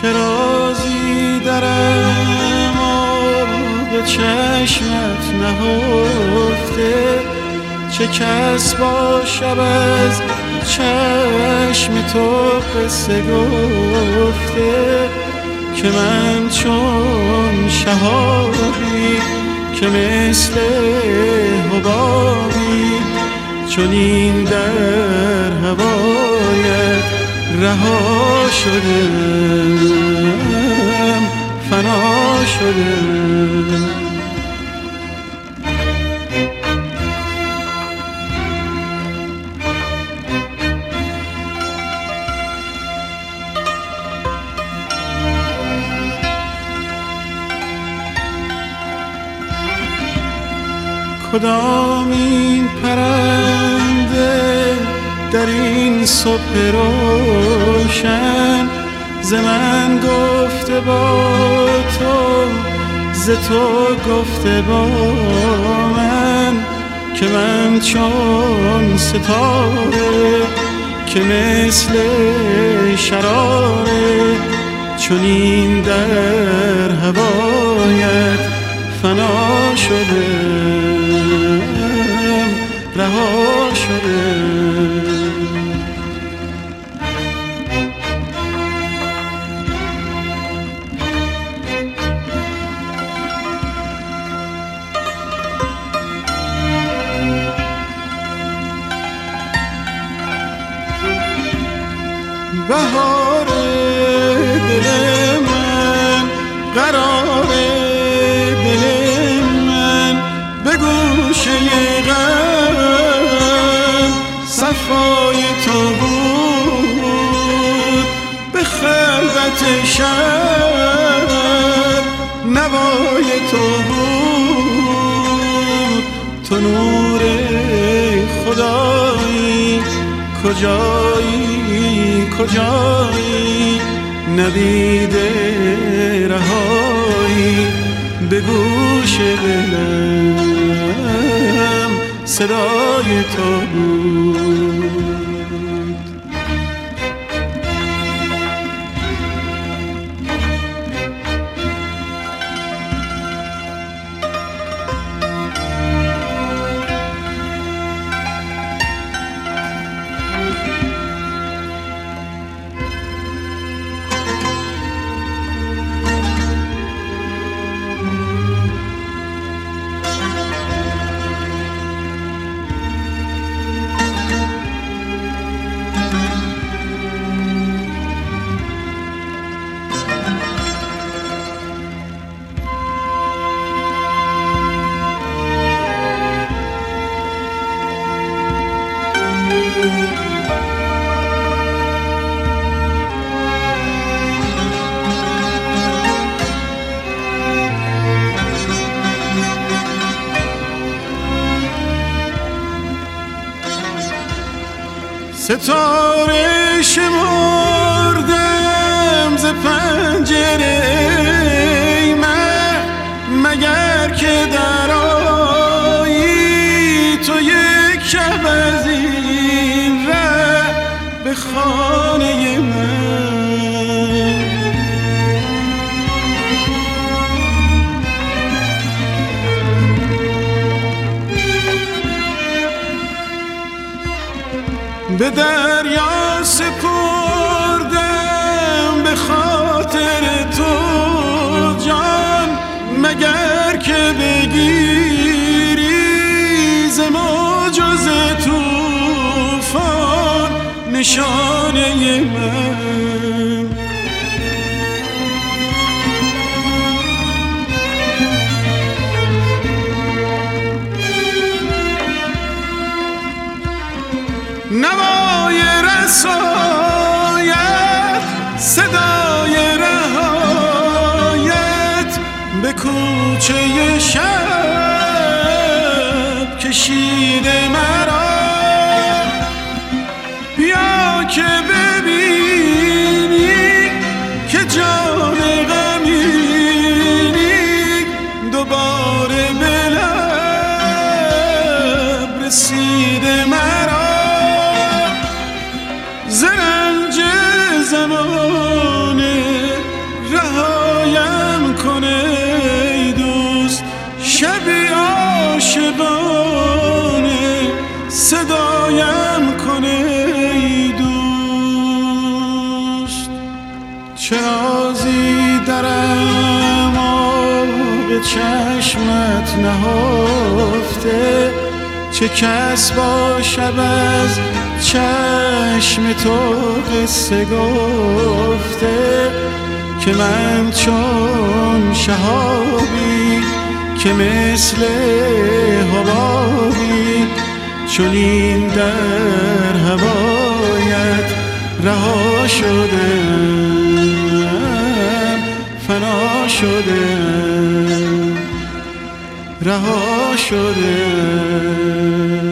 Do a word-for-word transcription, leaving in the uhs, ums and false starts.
چه رازی درم به چشمت نهفته، چه کس با شب از چشم تو قصه گفته، که من چون شهابی که مثل حبابی، چون این در هوایت رها شدم، فنا شدم. کدام این پرنده در این صبح روشن، ز من گفته با تو، ز تو گفته با من، که من چون ستاره که مثل شراره، چون این در هوایت فنا شدم، رها شدم. بهار دل من، قرار دل من، به گوشه غم صفای تو بود، به خلوت شب نوای تو بود. تو نور خدایی، کجایی کجایی، نوید رهایی، به گوش دلم صدای تو بود. ستاره شمردم ز پنجره من، مگر که در آیی تو یک شب از این ره به خانه من. به دریا سپردم به خاطر تو جان، مگر که بگیری ز موج و ز طوفان نشانه من. نوای رسایت، صدای رهایت، به کوچه شب کشیده مرا. بیا که ببینی که جان غمینی دوباره به لب رسیده مرا. زرنج زمانه صدایم کنه ای دوست. چه رازی درم آب چشمت نهفته، چه کس با شب از چشم تو قصه گفته، که من چون شهابی که مثل حبابی، چون این در هوایت رها شدم، فنا شدم، رها شدم.